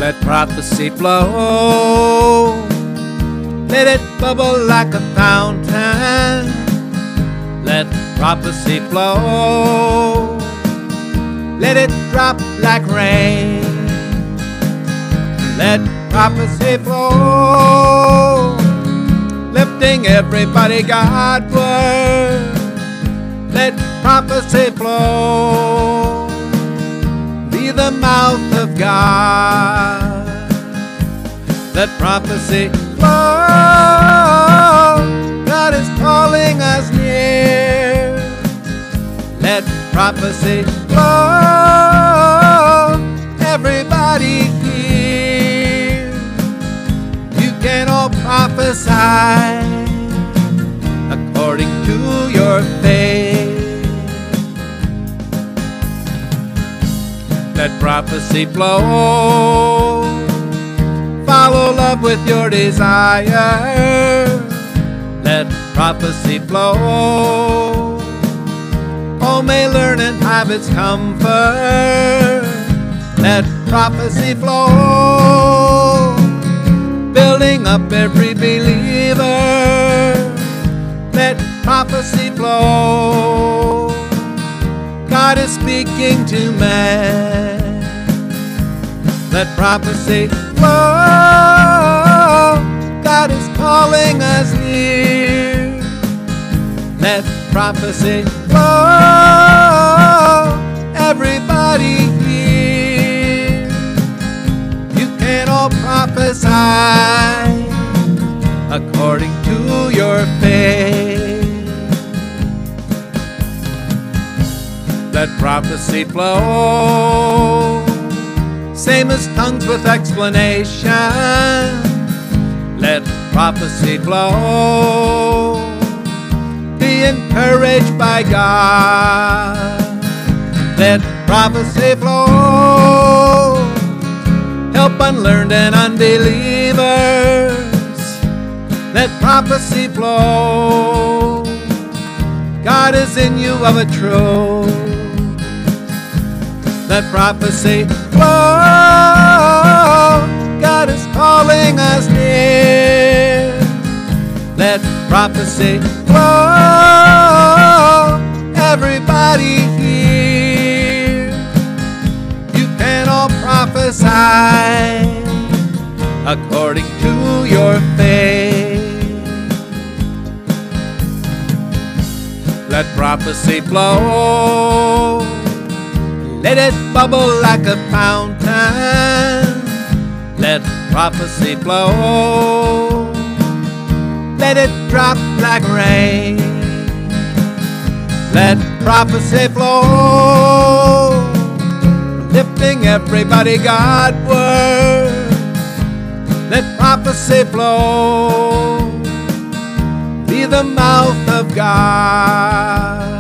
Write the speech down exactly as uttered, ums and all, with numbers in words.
Let prophecy flow. Let it bubble like a fountain. Let prophecy flow. Let it drop like rain. Let prophecy flow. Lifting everybody Godward. Let prophecy flow. Be the mouth of God. Let prophecy flow. God is calling us near. Let prophecy flow. Everybody hear. You can all prophesy according to your faith. Let prophecy flow. Follow love with your desire. Let prophecy flow. All may learn and have its comfort. Let prophecy flow. Building up every believer. Let prophecy flow. God is speaking to man. Let prophecy flow. God is calling us near. Let prophecy flow. Everybody hear. You can all prophesy according to your faith. Let prophecy flow. Same as tongues with explanation. Let prophecy flow. Be encouraged by God. Let prophecy flow. Help unlearned and unbelievers. Let prophecy flow. God is in you of a truth. Let prophecy flow. God is calling us near. Let prophecy flow. Everybody hear. You can all prophesy according to your faith. Let prophecy flow. Let it bubble like a fountain. Let prophecy flow. Let it drop like rain. Let prophecy flow. Lifting everybody Godward. Let prophecy flow. Be the mouth of God.